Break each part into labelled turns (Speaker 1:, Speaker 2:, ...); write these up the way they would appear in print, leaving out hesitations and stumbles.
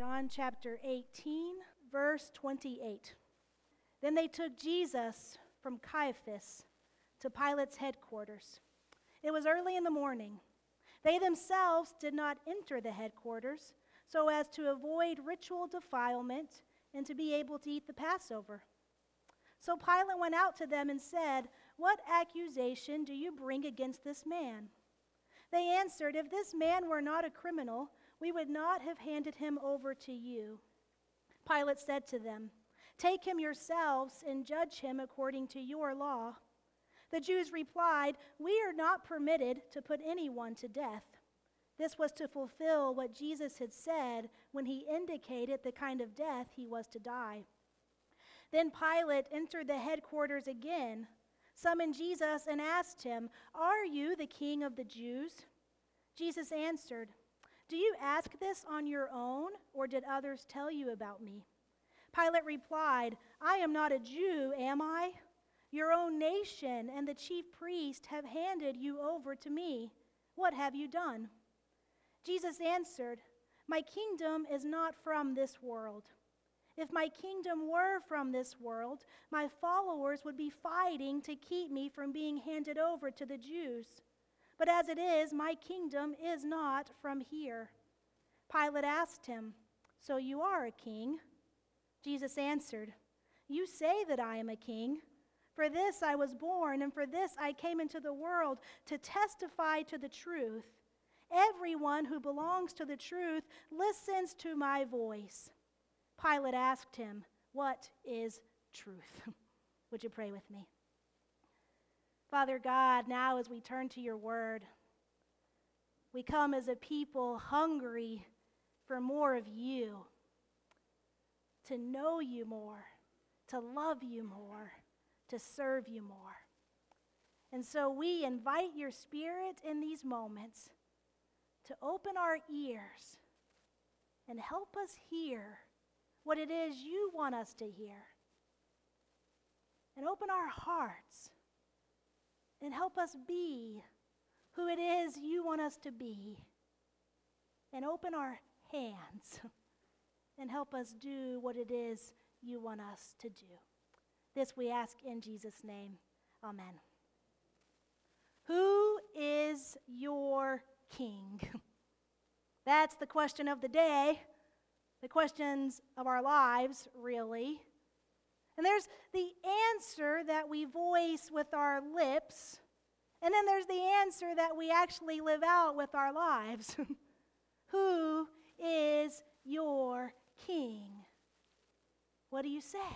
Speaker 1: John chapter 18, verse 28. Then they took Jesus from Caiaphas to Pilate's headquarters. It was early in the morning. They themselves did not enter the headquarters so as to avoid ritual defilement and to be able to eat the Passover. So Pilate went out to them and said, "What accusation do you bring against this man?" They answered, "If this man were not a criminal, we would not have handed him over to you." Pilate said to them, "Take him yourselves and judge him according to your law." The Jews replied, "We are not permitted to put anyone to death." This was to fulfill what Jesus had said when he indicated the kind of death he was to die. Then Pilate entered the headquarters again, summoned Jesus, and asked him, "Are you the king of the Jews?" Jesus answered, "Do you ask this on your own, or did others tell you about me?" Pilate replied, "I am not a Jew, am I? Your own nation and the chief priest have handed you over to me. What have you done?" Jesus answered, "My kingdom is not from this world. If my kingdom were from this world, my followers would be fighting to keep me from being handed over to the Jews. But as it is, my kingdom is not from here." Pilate asked him, "So you are a king?" Jesus answered, "You say that I am a king. For this I was born, and for this I came into the world, to testify to the truth. Everyone who belongs to the truth listens to my voice." Pilate asked him, "What is truth?" Would you pray with me? Father God, now as we turn to your word, we come as a people hungry for more of you, to know you more, to love you more, to serve you more. And so we invite your Spirit in these moments to open our ears and help us hear what it is you want us to hear. And open our hearts and help us be who it is you want us to be. And open our hands and help us do what it is you want us to do. This we ask in Jesus' name. Amen. Who is your king? That's the question of the day, the questions of our lives, really. And there's the answer that we voice with our lips, and then there's the answer that we actually live out with our lives. Who is your king? What do you say?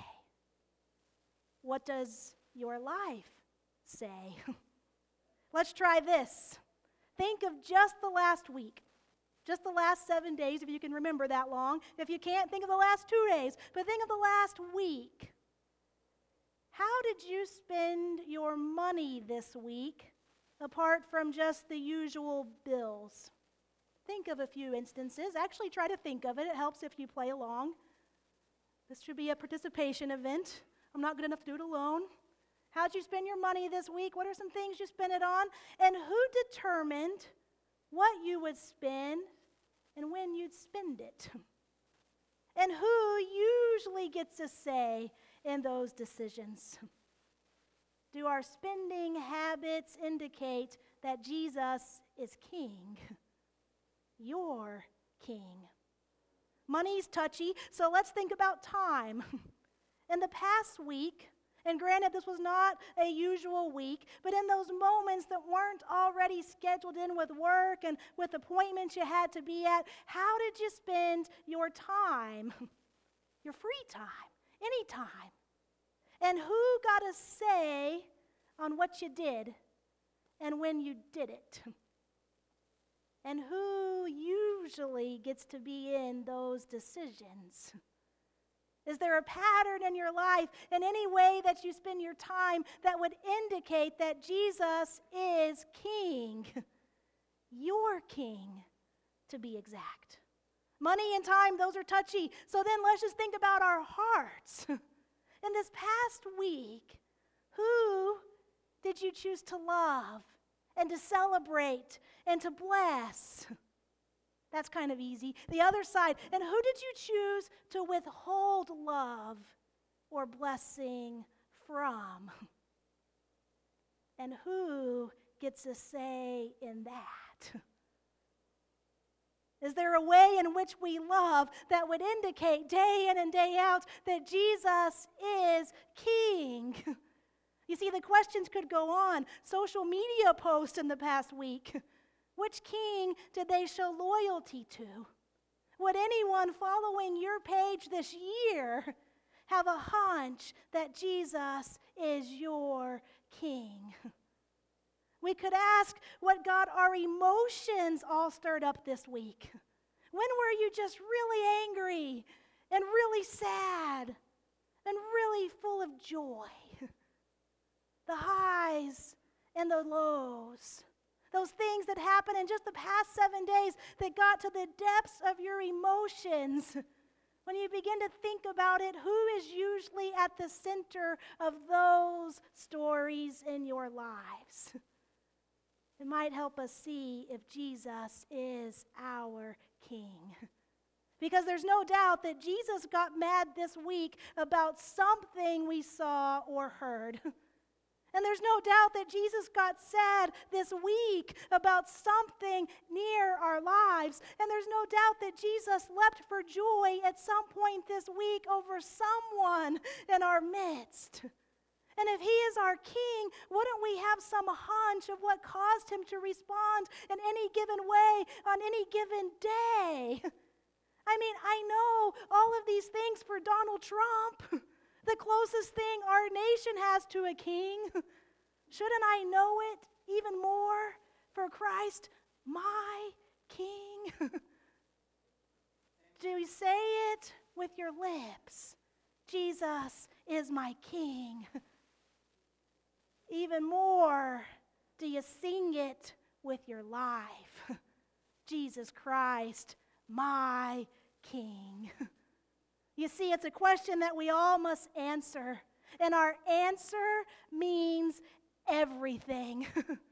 Speaker 1: What does your life say? Let's try this. Think of just the last week, just the last 7 days, if you can remember that long. If you can't, think of the last 2 days, but think of the last week. How did you spend your money this week, apart from just the usual bills? Think of a few instances. Actually, try to think of it. It helps if you play along. This should be a participation event. I'm not good enough to do it alone. How'd you spend your money this week? What are some things you spent it on? And who determined what you would spend and when you'd spend it? And who usually gets a say in those decisions? Do our spending habits indicate that Jesus is king? Your king. Money's touchy, so let's think about time. In the past week, and granted this was not a usual week, but in those moments that weren't already scheduled in with work and with appointments you had to be at, how did you spend your time? Your free time, any time. And who got a say on what you did and when you did it? And who usually gets to be in those decisions? Is there a pattern in your life, in any way that you spend your time, that would indicate that Jesus is king? Your king, to be exact. Money and time, those are touchy. So then let's just think about our hearts. In this past week, who did you choose to love and to celebrate and to bless? That's kind of easy. The other side, and who did you choose to withhold love or blessing from? And who gets a say in that? Is there a way in which we love that would indicate day in and day out that Jesus is King? You see, the questions could go on. Social media posts in the past week. Which king did they show loyalty to? Would anyone following your page this year have a hunch that Jesus is your King? We could ask what got our emotions all stirred up this week. When were you just really angry and really sad and really full of joy? The highs and the lows. Those things that happened in just the past 7 days that got to the depths of your emotions. When you begin to think about it, who is usually at the center of those stories in your lives? It might help us see if Jesus is our King. Because there's no doubt that Jesus got mad this week about something we saw or heard. And there's no doubt that Jesus got sad this week about something near our lives. And there's no doubt that Jesus leapt for joy at some point this week over someone in our midst. And if he is our King, wouldn't we have some hunch of what caused him to respond in any given way on any given day? I mean, I know all of these things for Donald Trump. The closest thing our nation has to a king. Shouldn't I know it even more for Christ, my King? Do you say it with your lips? Jesus is my King. Even more, do you sing it with your life? Jesus Christ, my King. You see, it's a question that we all must answer. And our answer means everything.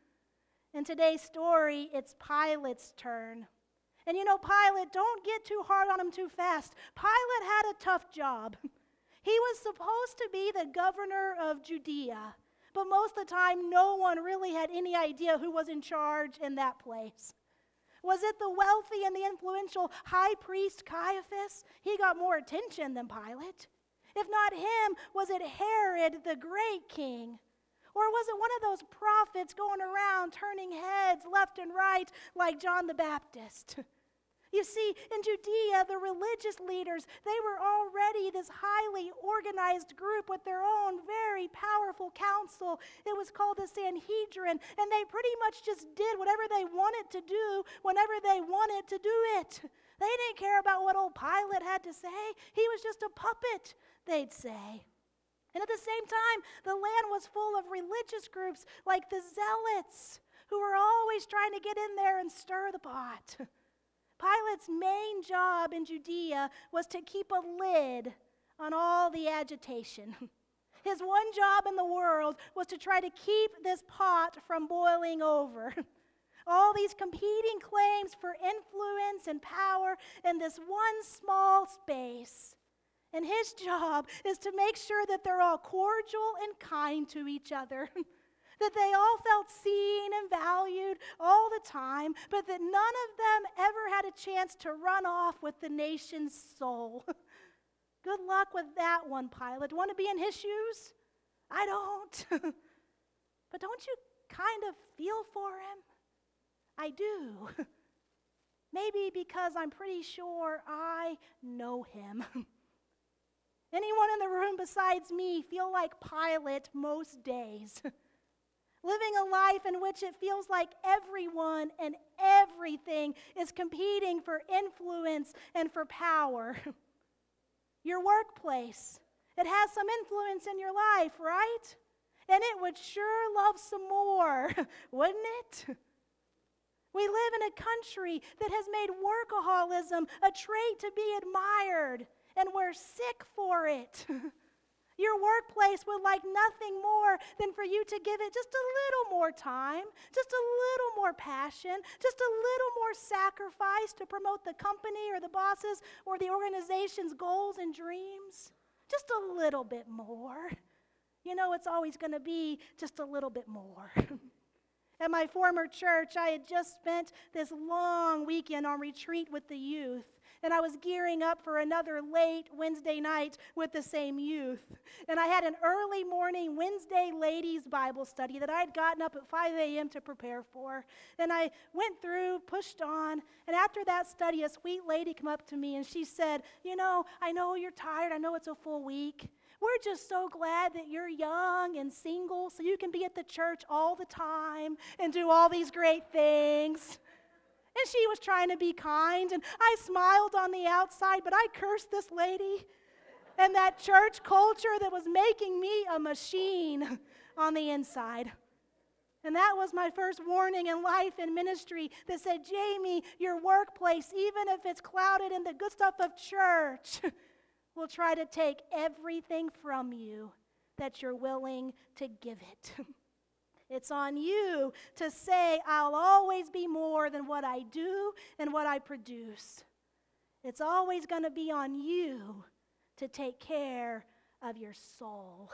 Speaker 1: In today's story, it's Pilate's turn. And you know, Pilate, don't get too hard on him too fast. Pilate had a tough job. He was supposed to be the governor of Judea, but most of the time, no one really had any idea who was in charge in that place. Was it the wealthy and the influential high priest Caiaphas? He got more attention than Pilate. If not him, was it Herod the great king? Or was it one of those prophets going around turning heads left and right like John the Baptist? You see, in Judea, the religious leaders, they were already this highly organized group with their own very powerful council. It was called the Sanhedrin, and they pretty much just did whatever they wanted to do whenever they wanted to do it. They didn't care about what old Pilate had to say. He was just a puppet, they'd say. And at the same time, the land was full of religious groups like the Zealots, who were always trying to get in there and stir the pot. Pilate's main job in Judea was to keep a lid on all the agitation. His one job in the world was to try to keep this pot from boiling over. All these competing claims for influence and power in this one small space. And his job is to make sure that they're all cordial and kind to each other. That they all felt seen and valued all the time, but that none of them ever had a chance to run off with the nation's soul. Good luck with that one, Pilate. Want to be in his shoes? I don't. But don't you kind of feel for him? I do. Maybe because I'm pretty sure I know him. Anyone in the room besides me feel like Pilate most days? Living a life in which it feels like everyone and everything is competing for influence and for power. Your workplace, it has some influence in your life, right? And it would sure love some more, wouldn't it? We live in a country that has made workaholism a trait to be admired, and we're sick for it. Your workplace would like nothing more than for you to give it just a little more time, just a little more passion, just a little more sacrifice to promote the company or the bosses or the organization's goals and dreams. Just a little bit more. You know, it's always going to be just a little bit more. At my former church, I had just spent this long weekend on retreat with the youth, and I was gearing up for another late Wednesday night with the same youth. And I had an early morning Wednesday ladies' Bible study that I had gotten up at 5 a.m. to prepare for. And I went through, pushed on, and after that study, a sweet lady came up to me and she said, "You know, I know you're tired. I know it's a full week. We're just so glad that you're young and single so you can be at the church all the time and do all these great things." And she was trying to be kind, and I smiled on the outside, but I cursed this lady and that church culture that was making me a machine on the inside. And that was my first warning in life and ministry that said, Jamie, your workplace, even if it's clouded in the good stuff of church, will try to take everything from you that you're willing to give it. It's on you to say, I'll always be more than what I do and what I produce. It's always going to be on you to take care of your soul.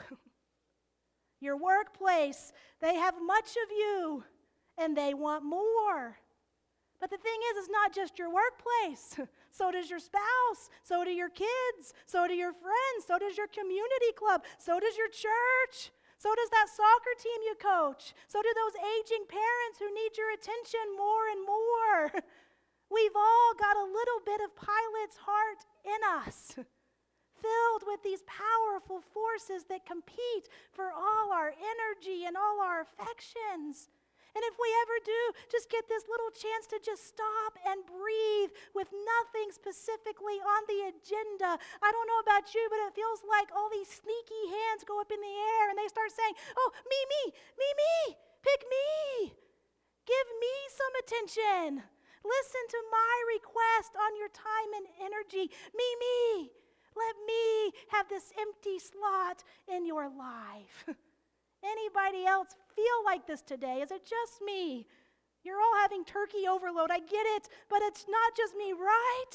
Speaker 1: Your workplace, they have much of you and they want more. But the thing is, it's not just your workplace. So does your spouse. So do your kids. So do your friends. So does your community club. So does your church. So does that soccer team you coach. So do those aging parents who need your attention more and more. We've all got a little bit of Pilate's heart in us, filled with these powerful forces that compete for all our energy and all our affections. And if we ever do just get this little chance to just stop and breathe with nothing specifically on the agenda, I don't know about you, but it feels like all these sneaky hands go up in the air and they start saying, oh, me, pick me. Give me some attention. Listen to my request on your time and energy. Me. Let me have this empty slot in your life. Anybody else feel like this today? Is it just me? You're all having turkey overload. I get it, but it's not just me, right?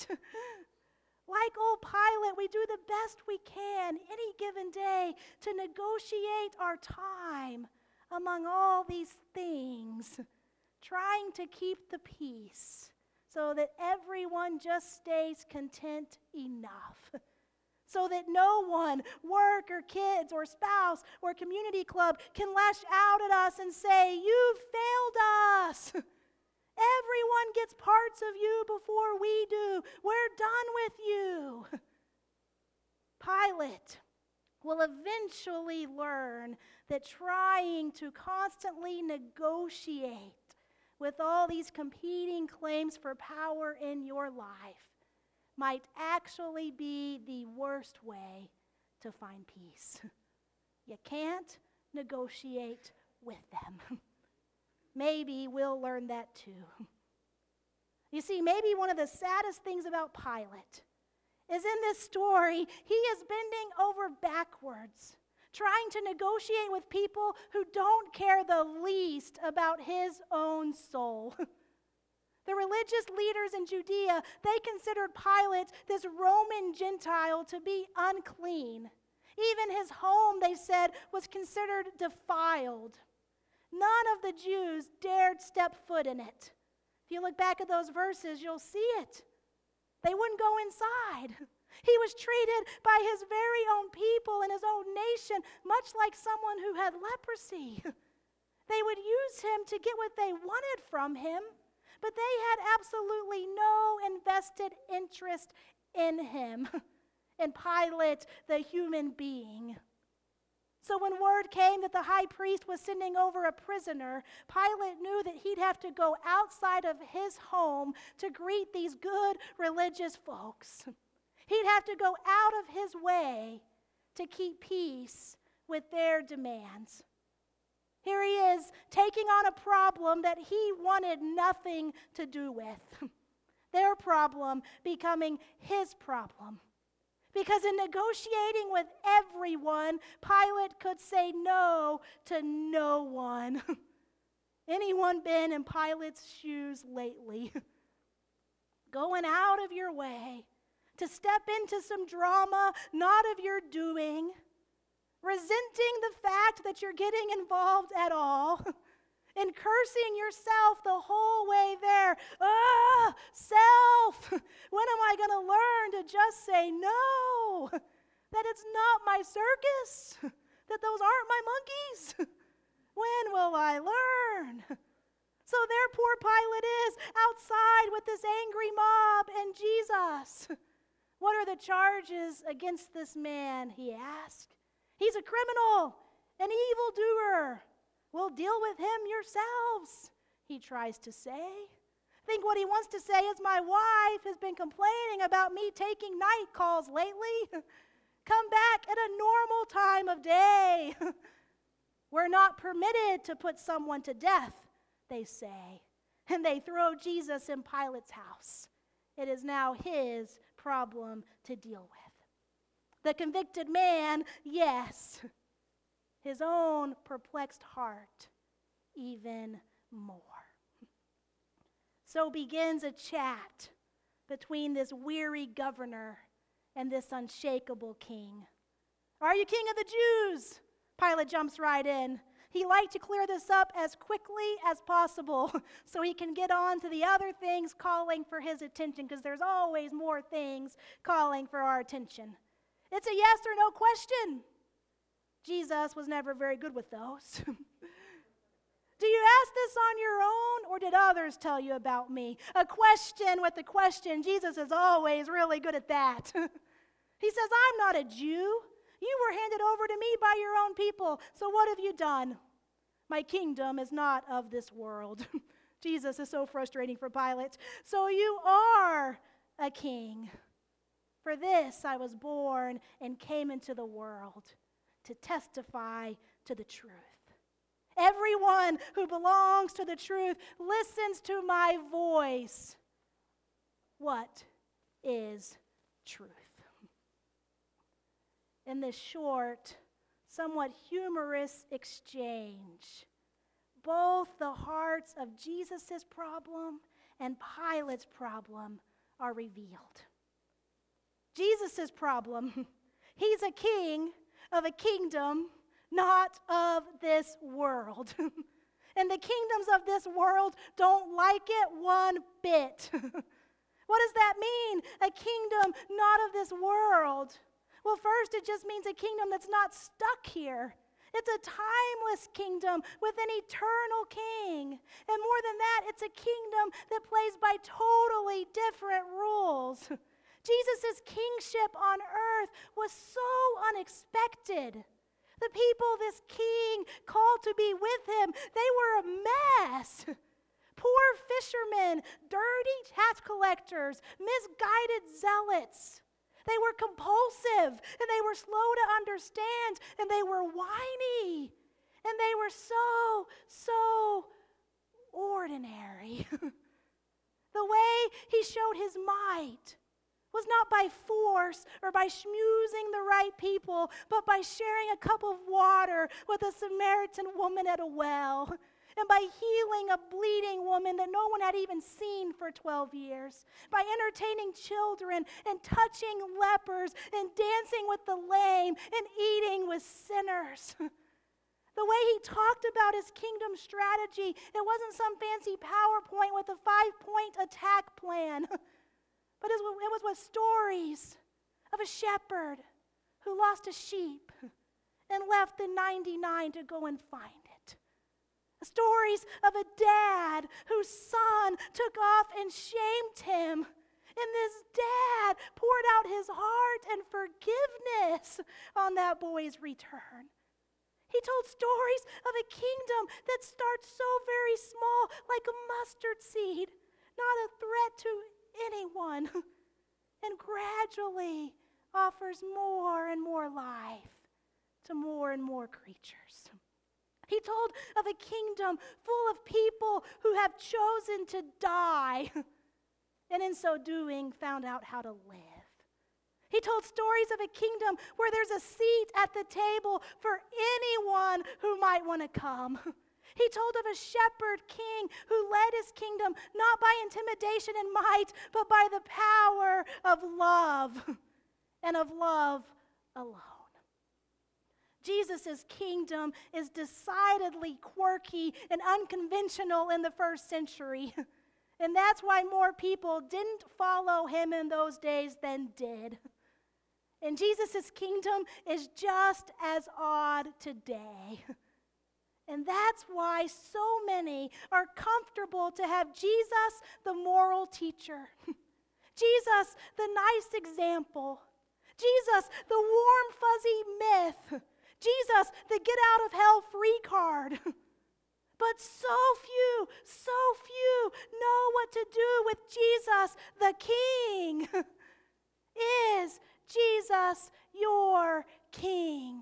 Speaker 1: Like old Pilate, we do the best we can any given day to negotiate our time among all these things, trying to keep the peace so that everyone just stays content enough. So that no one, work or kids or spouse or community club, can lash out at us and say, you've failed us. Everyone gets parts of you before we do. We're done with you. Pilate will eventually learn that trying to constantly negotiate with all these competing claims for power in your life might actually be the worst way to find peace. You can't negotiate with them. Maybe we'll learn that too. You see, maybe one of the saddest things about Pilate is in this story, he is bending over backwards, trying to negotiate with people who don't care the least about his own soul. The religious leaders in Judea, they considered Pilate, this Roman Gentile, to be unclean. Even his home, they said, was considered defiled. None of the Jews dared step foot in it. If you look back at those verses, you'll see it. They wouldn't go inside. He was treated by his very own people and his own nation much like someone who had leprosy. They would use him to get what they wanted from him, but they had absolutely no invested interest in him, in Pilate, the human being. So when word came that the high priest was sending over a prisoner, Pilate knew that he'd have to go outside of his home to greet these good religious folks. He'd have to go out of his way to keep peace with their demands. Here he is, taking on a problem that he wanted nothing to do with. Their problem becoming his problem. Because in negotiating with everyone, Pilate could say no to no one. Anyone been in Pilate's shoes lately? Going out of your way to step into some drama not of your doing, resenting the fact that you're getting involved at all, and cursing yourself the whole way there. Self! When am I going to learn to just say no? That it's not my circus? That those aren't my monkeys? When will I learn? So there poor Pilate is outside with this angry mob and Jesus. What are the charges against this man, he asked. He's a criminal, an evildoer. Well, deal with him yourselves, he tries to say. I think what he wants to say is, my wife has been complaining about me taking night calls lately. Come back at a normal time of day. We're not permitted to put someone to death, they say. And they throw Jesus in Pilate's house. It is now his problem to deal with. The convicted man, yes. His own perplexed heart, even more. So begins a chat between this weary governor and this unshakable king. Are you king of the Jews? Pilate jumps right in. He liked to clear this up as quickly as possible so he can get on to the other things calling for his attention, because there's always more things calling for our attention. It's a yes or no question. Jesus was never very good with those. Do you ask this on your own, or did others tell you about me? A question with a question. Jesus is always really good at that. He says, I'm not a Jew. You were handed over to me by your own people. So what have you done? My kingdom is not of this world. Jesus is so frustrating for Pilate. So you are a king. For this I was born and came into the world, to testify to the truth. Everyone who belongs to the truth listens to my voice. What is truth? In this short, somewhat humorous exchange, both the hearts of Jesus' problem and Pilate's problem are revealed. Jesus' problem, he's a king of a kingdom not of this world. And the kingdoms of this world don't like it one bit. What does that mean? A kingdom not of this world. Well, first, it just means a kingdom that's not stuck here. It's a timeless kingdom with an eternal king. And more than that, it's a kingdom that plays by totally different rules. Jesus' kingship on earth was so unexpected. The people this king called to be with him, they were a mess. Poor fishermen, dirty tax collectors, misguided zealots. They were compulsive, and they were slow to understand, and they were whiny, and they were so ordinary. The way he showed his might was not by force or by schmoozing the right people, but by sharing a cup of water with a Samaritan woman at a well, and by healing a bleeding woman that no one had even seen for 12 years, by entertaining children and touching lepers and dancing with the lame and eating with sinners. The way he talked about his kingdom strategy, it wasn't some fancy PowerPoint with a 5-point attack plan. But it was with stories of a shepherd who lost a sheep and left the 99 to go and find it. Stories of a dad whose son took off and shamed him. And this dad poured out his heart and forgiveness on that boy's return. He told stories of a kingdom that starts so very small, like a mustard seed, not a threat to anyone, and gradually offers more and more life to more and more creatures. He told of a kingdom full of people who have chosen to die, and in so doing found out how to live. He told stories of a kingdom where there's a seat at the table for anyone who might want to come. He told of a shepherd king who led his kingdom not by intimidation and might, but by the power of love, and of love alone. Jesus' kingdom is decidedly quirky and unconventional in the first century. And that's why more people didn't follow him in those days than did. And Jesus' kingdom is just as odd today. And that's why so many are comfortable to have Jesus, the moral teacher. Jesus, the nice example. Jesus, the warm, fuzzy myth. Jesus, the get out of hell free card. But so few know what to do with Jesus, the King. Is Jesus your King?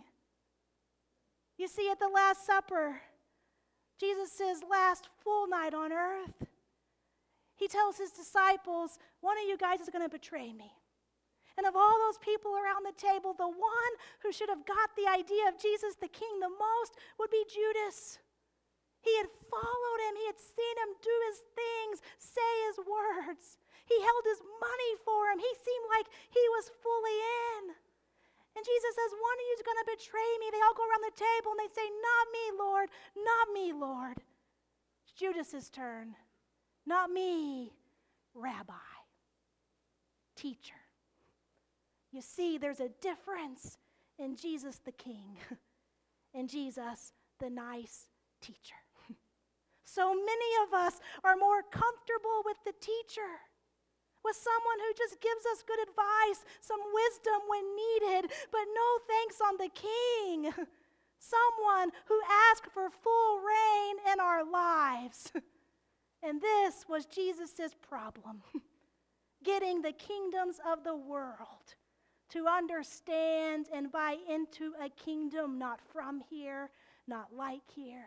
Speaker 1: You see, at the Last Supper, Jesus' last full night on earth, he tells his disciples, one of you guys is going to betray me. And of all those people around the table, the one who should have got the idea of Jesus the King the most would be Judas. He had followed him. He had seen him do his things, say his words. He held his money for him. He seemed like he was fully in. And Jesus says, one of you is going to betray me. They all go around the table and they say, not me, Lord, not me, Lord. It's Judas's turn. Not me, Rabbi, teacher. You see, there's a difference in Jesus the King and Jesus the nice teacher. So many of us are more comfortable with the teacher, with someone who just gives us good advice, some wisdom when needed, but no thanks on the King. Someone who asks for full reign in our lives. And this was Jesus' problem, getting the kingdoms of the world to understand and buy into a kingdom not from here, not like here,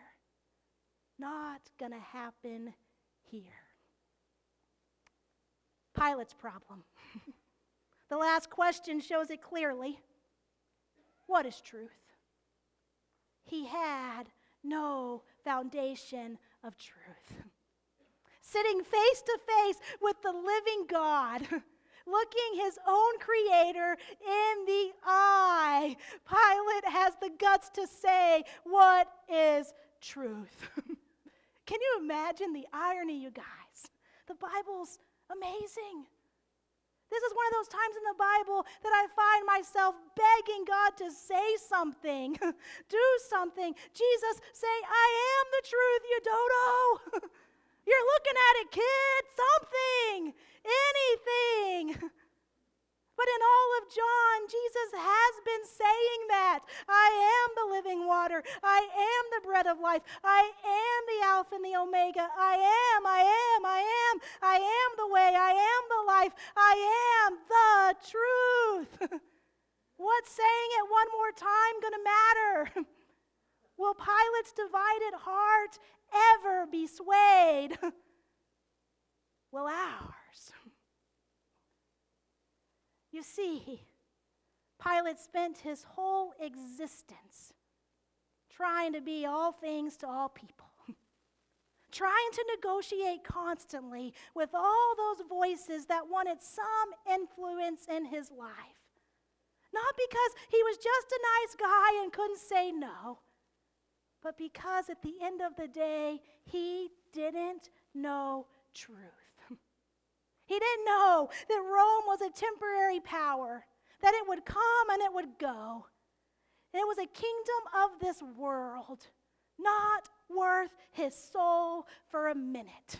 Speaker 1: not gonna happen here. Pilate's problem. The last question shows it clearly. What is truth? He had no foundation of truth. Sitting face to face with the living God, looking his own creator in the eye, Pilate has the guts to say, what is truth? Can you imagine the irony, you guys? The Bible's amazing. This is one of those times in the Bible that I find myself begging God to say something, do something. Jesus, say, I am the truth, you dodo. You're looking at it, kid, something, anything. But in all of John, Jesus has been saying that. I am the living water. I am the bread of life. I am the Alpha and the Omega. I am the way. I am the life. I am the truth. What's saying it one more time going to matter? Will Pilate's divided heart ever be swayed? Will ours? You see, Pilate spent his whole existence trying to be all things to all people, trying to negotiate constantly with all those voices that wanted some influence in his life. Not because he was just a nice guy and couldn't say no, but because at the end of the day, he didn't know truth. He didn't know that Rome was a temporary power, that it would come and it would go. And it was a kingdom of this world, not worth his soul for a minute.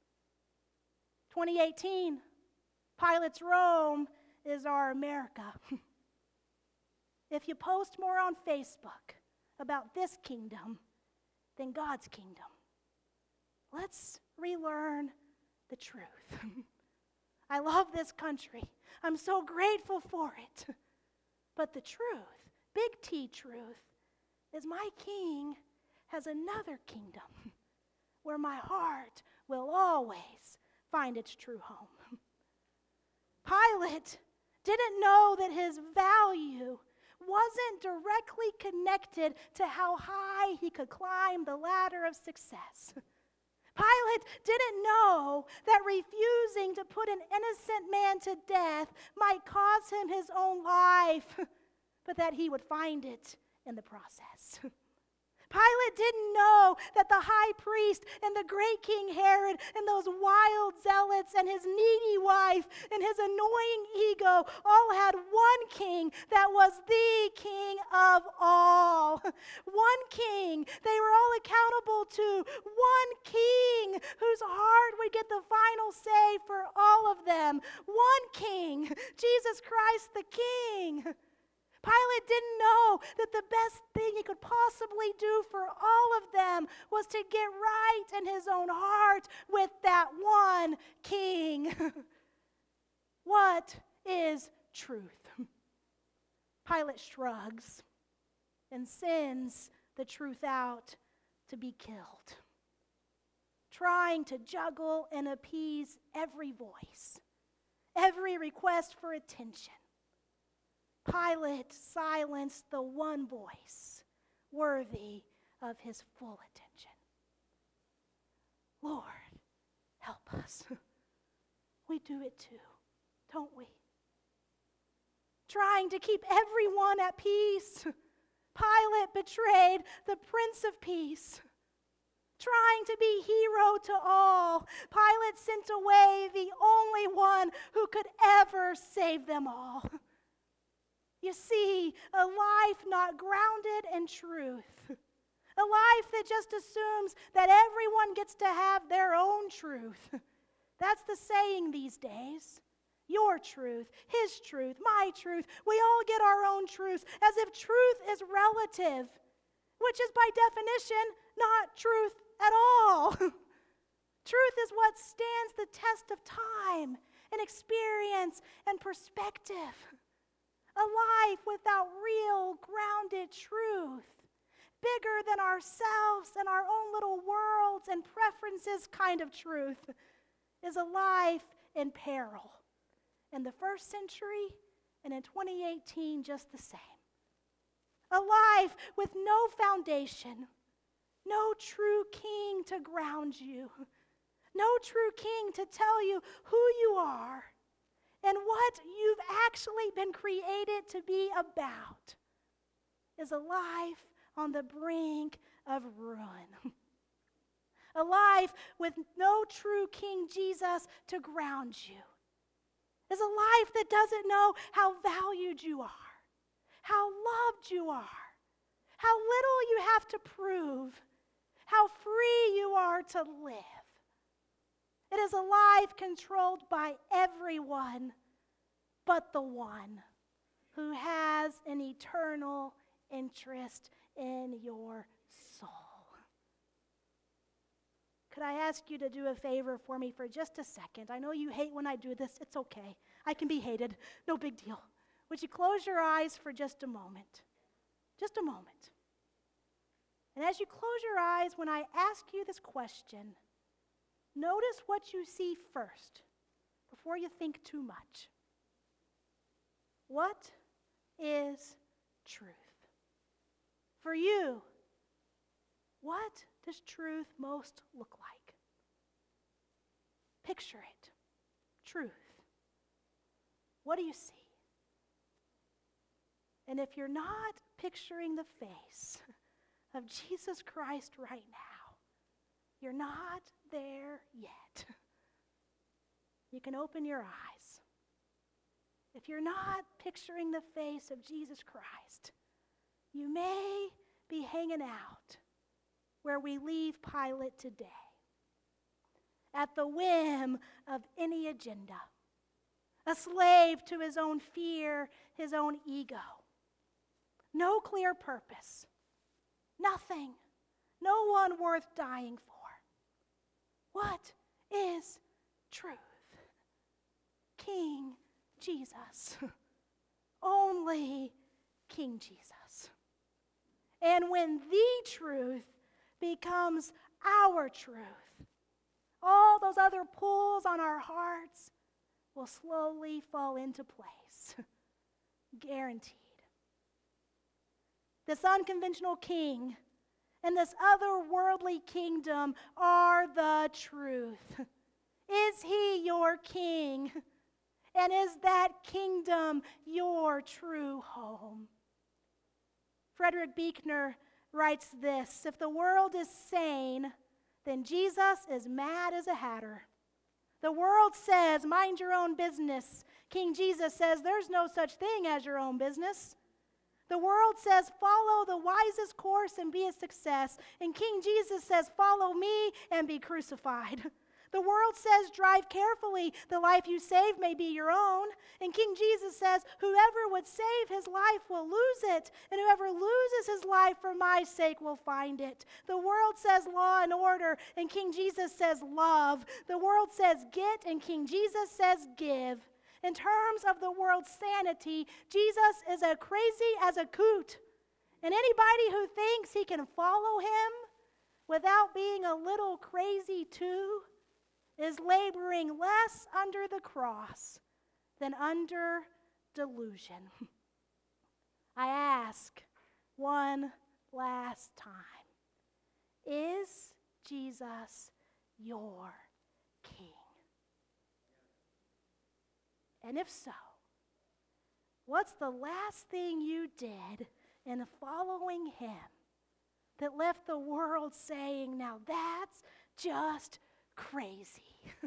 Speaker 1: 2018, Pilate's Rome is our America. If you post more on Facebook about this kingdom than God's kingdom, let's relearn the truth. I love this country. I'm so grateful for it. But the truth, big T truth, is my King has another kingdom where my heart will always find its true home. Pilate didn't know that his value wasn't directly connected to how high he could climb the ladder of success. Pilate didn't know that refusing to put an innocent man to death might cause him his own life, but that he would find it in the process. Pilate didn't know that the high priest and the great King Herod and those wild zealots and his needy wife and his annoying ego all had one king that was the king of all. One king they were all accountable to. One king whose heart would get the final say for all of them. One king, Jesus Christ the King. Pilate didn't know that the best thing he could possibly do for all of them was to get right in his own heart with that one king. What is truth? Pilate shrugs and sends the truth out to be killed, trying to juggle and appease every voice, every request for attention. Pilate silenced the one voice worthy of his full attention. Lord, help us. We do it too, don't we? Trying to keep everyone at peace, Pilate betrayed the Prince of Peace. Trying to be hero to all, Pilate sent away the only one who could ever save them all. You see, a life not grounded in truth, a life that just assumes that everyone gets to have their own truth. That's the saying these days. Your truth, his truth, my truth. We all get our own truths as if truth is relative, which is by definition not truth at all. Truth is what stands the test of time and experience and perspective. A life without real, grounded truth, bigger than ourselves and our own little worlds and preferences kind of truth, is a life in peril. In the first century and in 2018, just the same. A life with no foundation, no true king to ground you, no true king to tell you who you are and what you've actually been created to be about, is a life on the brink of ruin. A life with no true King Jesus to ground you, is a life that doesn't know how valued you are, how loved you are, how little you have to prove, how free you are to live. It is a life controlled by everyone but the one who has an eternal interest in your soul. Could I ask you to do a favor for me for just a second? I know you hate when I do this. It's okay. I can be hated. No big deal. Would you close your eyes for just a moment? Just a moment. And as you close your eyes, when I ask you this question, notice what you see first before you think too much. What is truth? For you, what does truth most look like? Picture it. Truth. What do you see? And if you're not picturing the face of Jesus Christ right now, you're not there yet. You can open your eyes. If you're not picturing the face of Jesus Christ, you may be hanging out where we leave Pilate today, at the whim of any agenda, a slave to his own fear, his own ego. No clear purpose, nothing, no one worth dying for. What is truth? King Jesus. Only King Jesus. And when the truth becomes our truth, all those other pulls on our hearts will slowly fall into place. Guaranteed. This unconventional king and this otherworldly kingdom are the truth. Is he your king? And is that kingdom your true home? Frederick Buechner writes this: if the world is sane, then Jesus is mad as a hatter. The world says, mind your own business. King Jesus says, there's no such thing as your own business. The world says, follow the wisest course and be a success. And King Jesus says, follow me and be crucified. The world says, drive carefully. The life you save may be your own. And King Jesus says, whoever would save his life will lose it. And whoever loses his life for my sake will find it. The world says law and order. And King Jesus says love. The world says get. And King Jesus says give. In terms of the world's sanity, Jesus is as crazy as a coot. And anybody who thinks he can follow him without being a little crazy too is laboring less under the cross than under delusion. I ask one last time, is Jesus your King? And if so, what's the last thing you did in following him that left the world saying, now that's just crazy?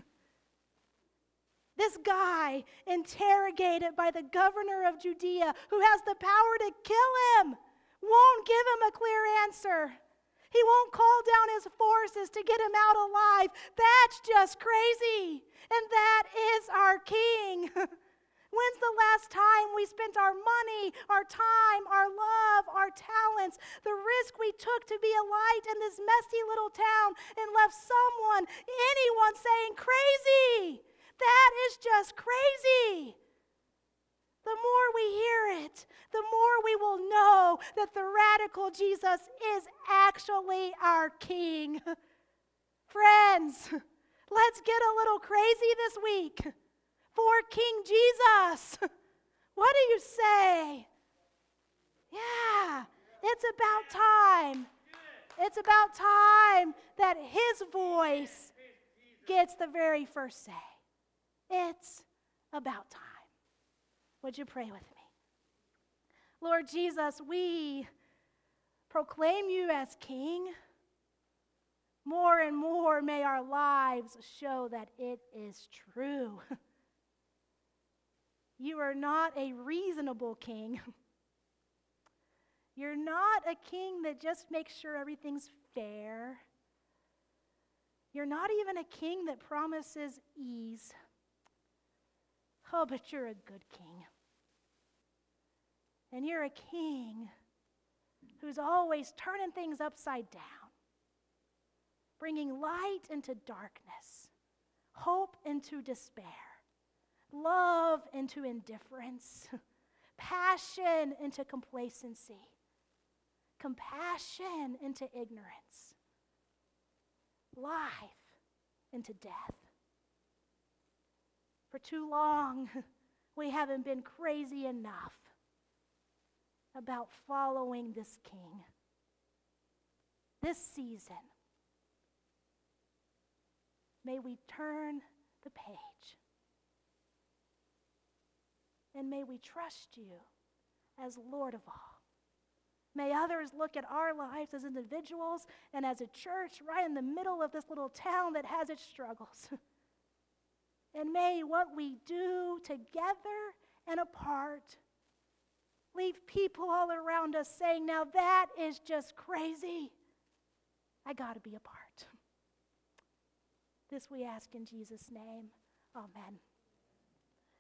Speaker 1: This guy, interrogated by the governor of Judea, who has the power to kill him, won't give him a clear answer. He won't call down his forces to get him out alive. That's just crazy. And that is our King. When's the last time we spent our money, our time, our love, our talents, the risk we took to be a light in this messy little town and left someone, anyone saying, crazy? That is just crazy. The more we hear it, the more we will know that the radical Jesus is actually our King. Friends, let's get a little crazy this week for King Jesus. What do you say? Yeah, it's about time. It's about time that his voice gets the very first say. It's about time. Would you pray with me? Lord Jesus, we proclaim you as King. More and more may our lives show that it is true. You are not a reasonable king. You're not a king that just makes sure everything's fair. You're not even a king that promises ease. Oh, but you're a good king. And you're a king who's always turning things upside down, bringing light into darkness, hope into despair, love into indifference, passion into complacency, compassion into ignorance, life into death. For too long, we haven't been crazy enough about following this King. This season, may we turn the page. And may we trust you as Lord of all. May others look at our lives as individuals and as a church right in the middle of this little town that has its struggles. And may what we do together and apart leave people all around us saying, now that is just crazy. I got to be a part. This we ask in Jesus' name. Amen.